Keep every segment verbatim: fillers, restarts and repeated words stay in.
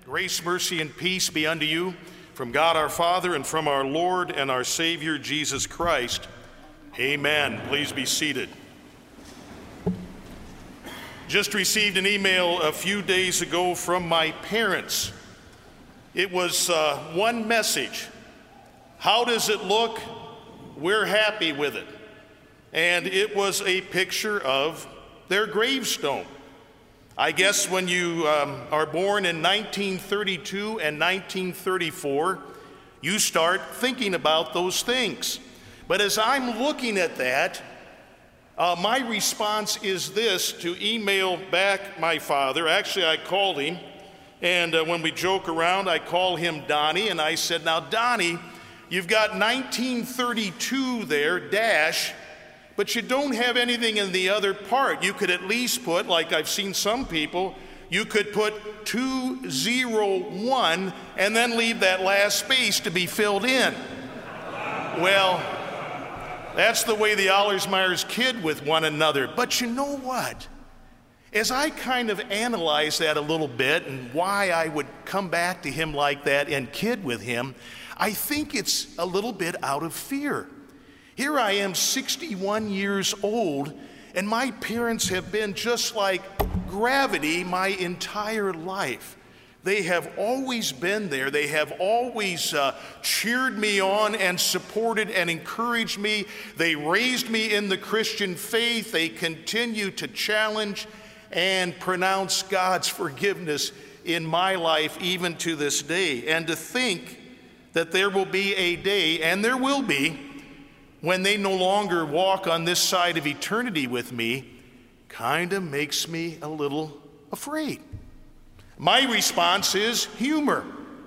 Grace, mercy, and peace be unto you from God our Father and from our Lord and our Savior Jesus Christ. Amen. Please be seated. Just received an email a few days ago from my parents. It was uh, one message. How does it look? We're happy with it. And it was a picture of their gravestone. I guess when you um, are born in nineteen thirty-two and nineteen thirty-four, you start thinking about those things. But as I'm looking at that, uh, my response is this, to email back my father. Actually, I called him, and uh, when we joke around, I call him Donnie, and I said, now, Donnie, you've got nineteen thirty-two there, dash, but you don't have anything in the other part. You could at least put, like I've seen some people, you could put two zero one and then leave that last space to be filled in. Well, that's the way the Allersmeyers kid with one another. But you know what? As I kind of analyze that a little bit and why I would come back to him like that and kid with him, I think it's a little bit out of fear. Here I am, sixty-one years old, and my parents have been just like gravity my entire life. They have always been there. They have always uh, cheered me on and supported and encouraged me. They raised me in the Christian faith. They continue to challenge and pronounce God's forgiveness in my life even to this day. And to think that there will be a day, and there will be, when they no longer walk on this side of eternity with me, kind of makes me a little afraid. My response is humor.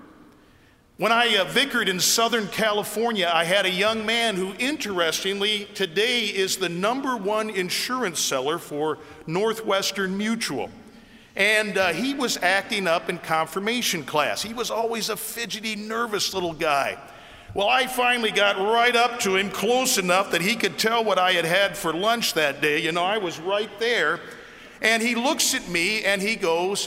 When I uh, vicared in Southern California, I had a young man who, interestingly, today is the number one insurance seller for Northwestern Mutual. And uh, he was acting up in confirmation class. He was always a fidgety, nervous little guy. Well, I finally got right up to him, close enough that he could tell what I had had for lunch that day. You know, I was right there. And he looks at me and he goes,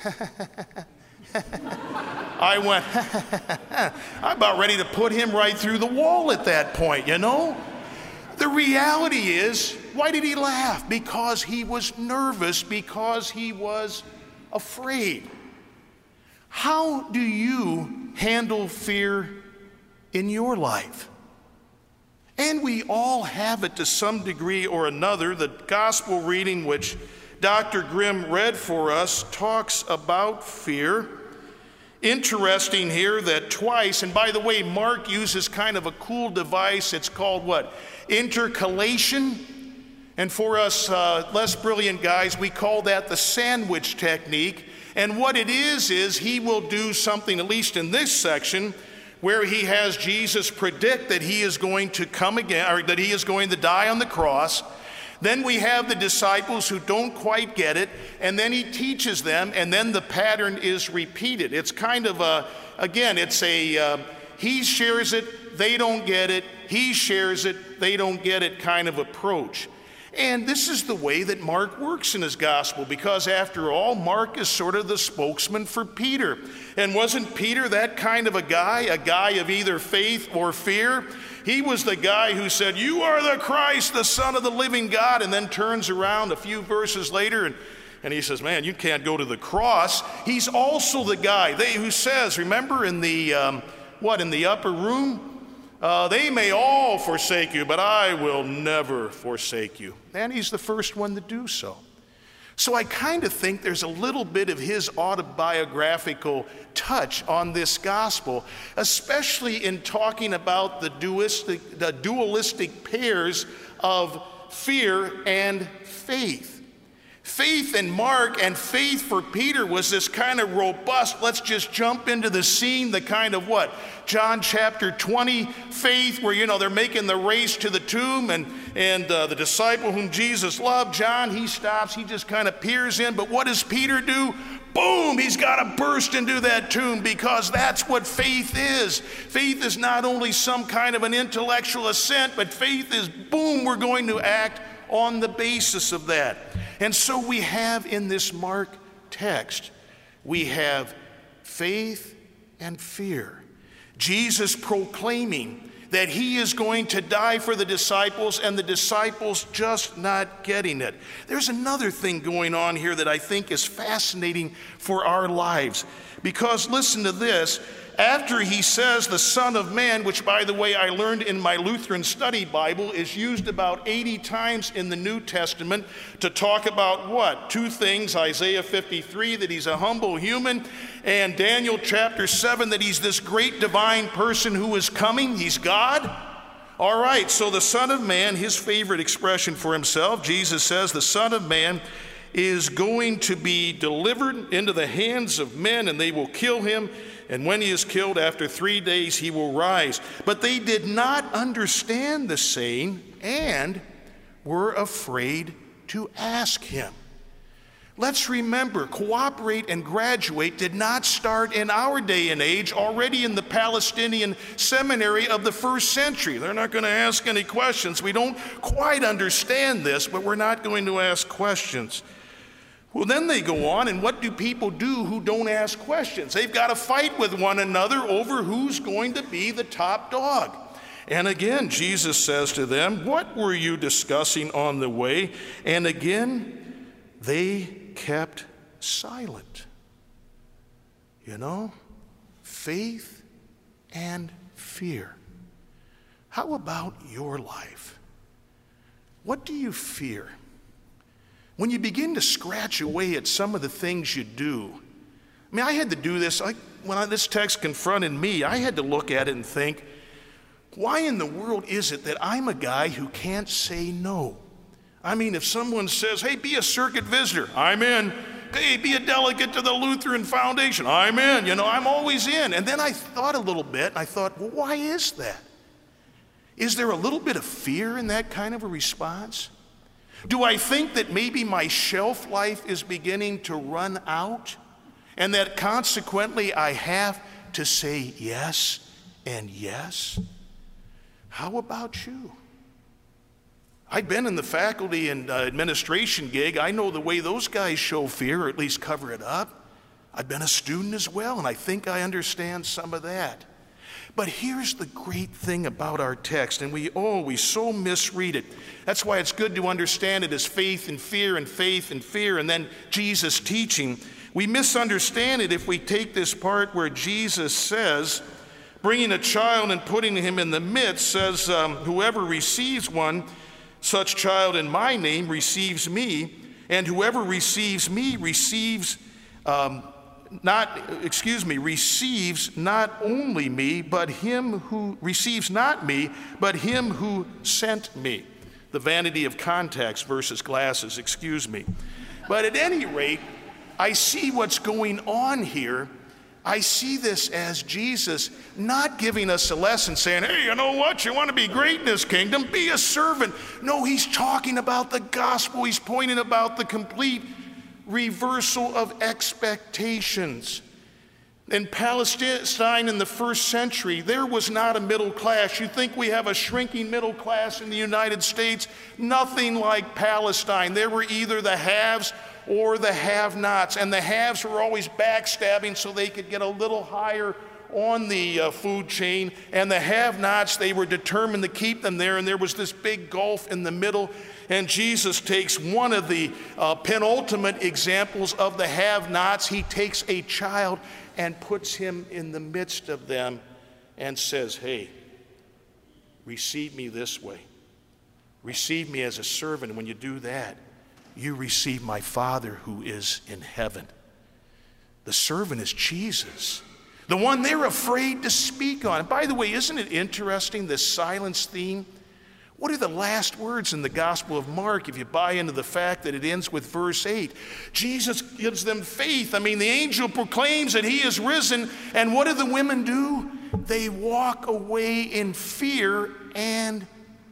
I went, I'm about ready to put him right through the wall at that point, you know? The reality is, why did he laugh? Because he was nervous, because he was afraid. How do you handle fear in your life? And we all have it to some degree or another. The gospel reading which Doctor Grimm read for us talks about fear. Interesting here that twice, and by the way, Mark uses kind of a cool device. It's called what? Intercalation. And for us uh, less brilliant guys, we call that the sandwich technique. And what it is, is he will do something, at least in this section, where he has Jesus predict that he is going to come again, or that he is going to die on the cross. Then we have the disciples who don't quite get it, and then he teaches them, and then the pattern is repeated. It's kind of a, again, it's a, uh, he shares it, they don't get it, he shares it, they don't get it kind of approach. And this is the way that Mark works in his gospel, because after all, Mark is sort of the spokesman for Peter. And wasn't Peter that kind of a guy, a guy of either faith or fear? He was the guy who said, "You are the Christ, the Son of the living God," and then turns around a few verses later and, and he says, man, you can't go to the cross. He's also the guy they, who says, remember in the, um, what, in the upper room? Uh, they may all forsake you, but I will never forsake you. And he's the first one to do so. So I kind of think there's a little bit of his autobiographical touch on this gospel, especially in talking about the dualistic, the dualistic pairs of fear and faith. Faith in Mark and faith for Peter was this kind of robust, let's just jump into the scene, the kind of what? John chapter twenty faith where, you know, they're making the race to the tomb and, and uh, the disciple whom Jesus loved, John, he stops, he just kind of peers in. But what does Peter do? Boom, he's got to burst into that tomb, because that's what faith is. Faith is not only some kind of an intellectual assent, but faith is, boom, we're going to act on the basis of that. And so we have in this Mark text, we have faith and fear. Jesus proclaiming that he is going to die for the disciples, and the disciples just not getting it. There's another thing going on here that I think is fascinating for our lives. Because listen to this, after he says the Son of Man, which by the way I learned in my Lutheran study Bible is used about eighty times in the New Testament to talk about what? Two things, Isaiah fifty-three, that he's a humble human, and Daniel chapter seven, that he's this great divine person who is coming, he's God. All right, so the Son of Man, his favorite expression for himself, Jesus says the Son of Man is going to be delivered into the hands of men, and they will kill him. And when he is killed, after three days he will rise. But they did not understand the saying and were afraid to ask him. Let's remember, cooperate and graduate did not start in our day and age, already in the Palestinian seminary of the first century. They're not going to ask any questions. We don't quite understand this, but we're not going to ask questions. Well, then they go on, and what do people do who don't ask questions? They've got to fight with one another over who's going to be the top dog. And again, Jesus says to them, what were you discussing on the way? And again, they kept silent. You know, faith and fear. How about your life? What do you fear? When you begin to scratch away at some of the things you do, I mean, I had to do this. I, when I, this text confronted me, I had to look at it and think, why in the world is it that I'm a guy who can't say no? I mean, if someone says, hey, be a circuit visitor, I'm in. Hey, be a delegate to the Lutheran Foundation, I'm in. You know, I'm always in. And then I thought a little bit, and I thought, well, why is that? Is there a little bit of fear in that kind of a response? Do I think that maybe my shelf life is beginning to run out, and that consequently I have to say yes and yes? How about you? I've been in the faculty and uh, administration gig. I know the way those guys show fear, or at least cover it up. I've been a student as well, and I think I understand some of that. But here's the great thing about our text, and we always so misread it. That's why it's good to understand it as faith and fear and faith and fear, and then Jesus teaching. We misunderstand it if we take this part where Jesus says, bringing a child and putting him in the midst, says, um, whoever receives one, such child in my name receives me, and whoever receives me receives um, not, excuse me, receives not only me, but him who receives not me, but him who sent me. The vanity of context versus glasses, excuse me. But at any rate, I see what's going on here. I see this as Jesus not giving us a lesson saying, hey, you know what? You want to be great in this kingdom? Be a servant. No, he's talking about the gospel. He's pointing about the complete reversal of expectations. In Palestine in the first century, there was not a middle class. You think we have a shrinking middle class in the United States? Nothing like Palestine. There were either the haves or the have-nots, and the haves were always backstabbing so they could get a little higher on the uh, food chain, and the have-nots, they were determined to keep them there, and there was this big gulf in the middle. And Jesus takes one of the uh, penultimate examples of the have-nots. He takes a child and puts him in the midst of them and says, hey, receive me this way. Receive me as a servant. And when you do that, you receive my Father who is in heaven. The servant is Jesus, the one they're afraid to speak on. And by the way, isn't it interesting, this silence theme? What are the last words in the Gospel of Mark if you buy into the fact that it ends with verse eight? Jesus gives them faith. I mean, the angel proclaims that he is risen, and what do the women do? They walk away in fear and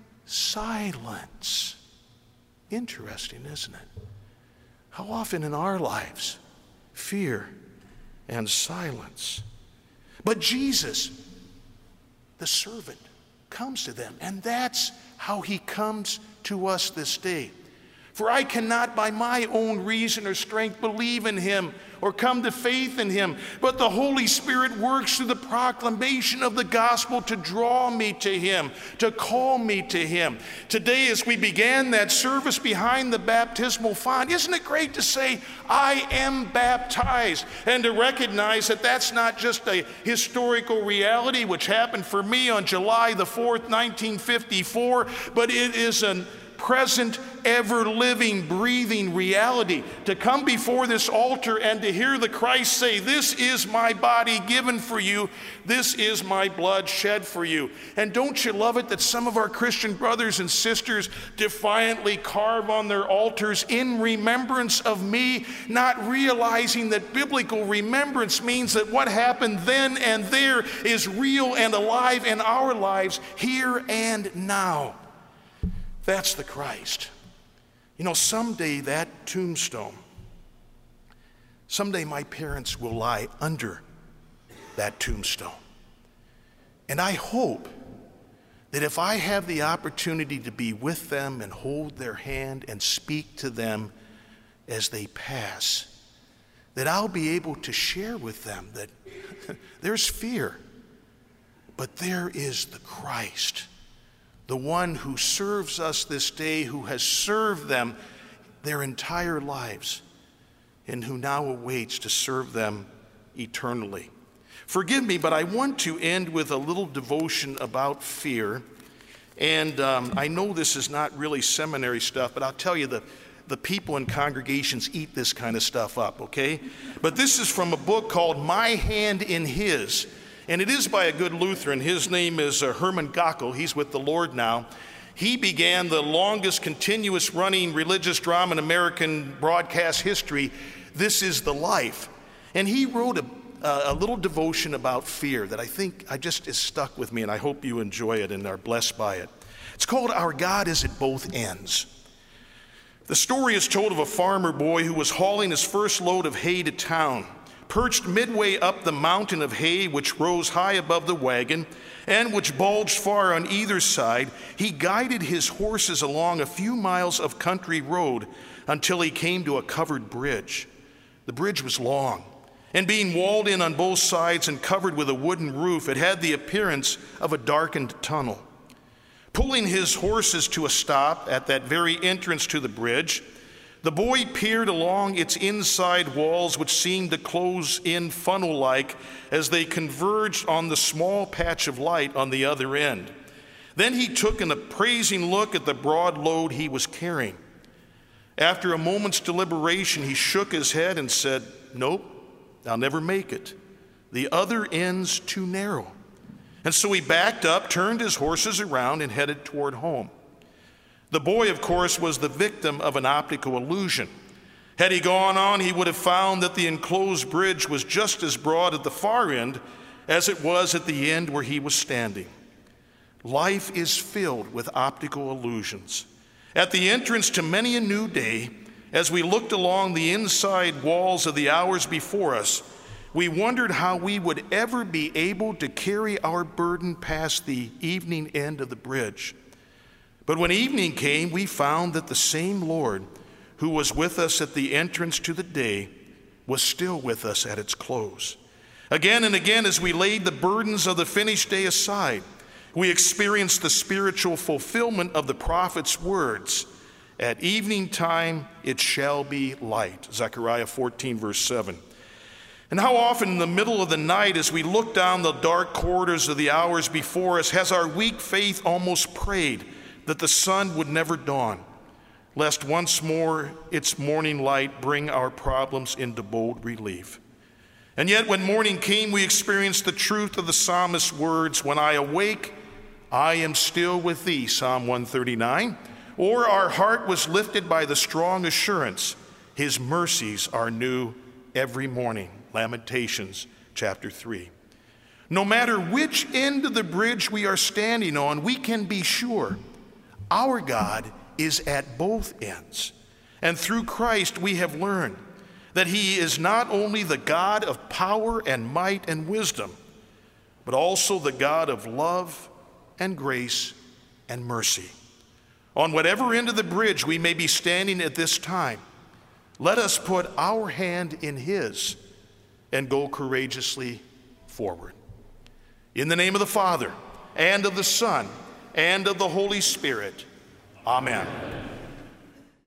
silence. Interesting, isn't it? How often in our lives, fear and silence. But Jesus, the servant, comes to them, and that's how he comes to us this day. For I cannot by my own reason or strength believe in him or come to faith in him, but the Holy Spirit works through the proclamation of the gospel to draw me to him, to call me to him. Today, as we began that service behind the baptismal font, isn't it great to say, I am baptized, and to recognize that that's not just a historical reality which happened for me on July the fourth, nineteen fifty-four, but it is an present, ever-living, breathing reality. To come before this altar and to hear the Christ say, this is my body given for you, this is my blood shed for you. And don't you love it that some of our Christian brothers and sisters defiantly carve on their altars, in remembrance of me, not realizing that biblical remembrance means that what happened then and there is real and alive in our lives here and now. That's the Christ. You know, someday that tombstone, someday my parents will lie under that tombstone. And I hope that if I have the opportunity to be with them and hold their hand and speak to them as they pass, that I'll be able to share with them that there's fear, but there is the Christ, the one who serves us this day, who has served them their entire lives, and who now awaits to serve them eternally. Forgive me, but I want to end with a little devotion about fear. And um, I know this is not really seminary stuff, but I'll tell you, the, the people in congregations eat this kind of stuff up, okay? But this is from a book called My Hand in His. And it is by a good Lutheran. His name is uh, Herman Gockel. He's with the Lord now. He began the longest continuous running religious drama in American broadcast history, This Is the Life. And he wrote a, a little devotion about fear that I think I just is stuck with me, and I hope you enjoy it and are blessed by it. It's called Our God is at Both Ends. The story is told of a farmer boy who was hauling his first load of hay to town. Perched midway up the mountain of hay which rose high above the wagon and which bulged far on either side, he guided his horses along a few miles of country road until he came to a covered bridge. The bridge was long, and being walled in on both sides and covered with a wooden roof, it had the appearance of a darkened tunnel. Pulling his horses to a stop at that very entrance to the bridge, the boy peered along its inside walls, which seemed to close in funnel-like as they converged on the small patch of light on the other end. Then he took an appraising look at the broad load he was carrying. After a moment's deliberation, he shook his head and said, "Nope, I'll never make it. The other end's too narrow." And so he backed up, turned his horses around, and headed toward home. The boy, of course, was the victim of an optical illusion. Had he gone on, he would have found that the enclosed bridge was just as broad at the far end as it was at the end where he was standing. Life is filled with optical illusions. At the entrance to many a new day, as we looked along the inside walls of the hours before us, we wondered how we would ever be able to carry our burden past the evening end of the bridge. But when evening came, we found that the same Lord who was with us at the entrance to the day was still with us at its close. Again and again, as we laid the burdens of the finished day aside, we experienced the spiritual fulfillment of the prophet's words, "At evening time it shall be light," Zechariah fourteen, verse seven. And how often in the middle of the night, as we look down the dark corridors of the hours before us, has our weak faith almost prayed that the sun would never dawn, lest once more its morning light bring our problems into bold relief. And yet when morning came, we experienced the truth of the psalmist's words, "When I awake, I am still with thee," Psalm one thirty-nine. Or our heart was lifted by the strong assurance, "His mercies are new every morning," Lamentations chapter three. No matter which end of the bridge we are standing on, we can be sure our God is at both ends. And through Christ we have learned that he is not only the God of power and might and wisdom, but also the God of love and grace and mercy. On whatever end of the bridge we may be standing at this time, let us put our hand in his and go courageously forward. In the name of the Father, and of the Son, and of the Holy Spirit. Amen.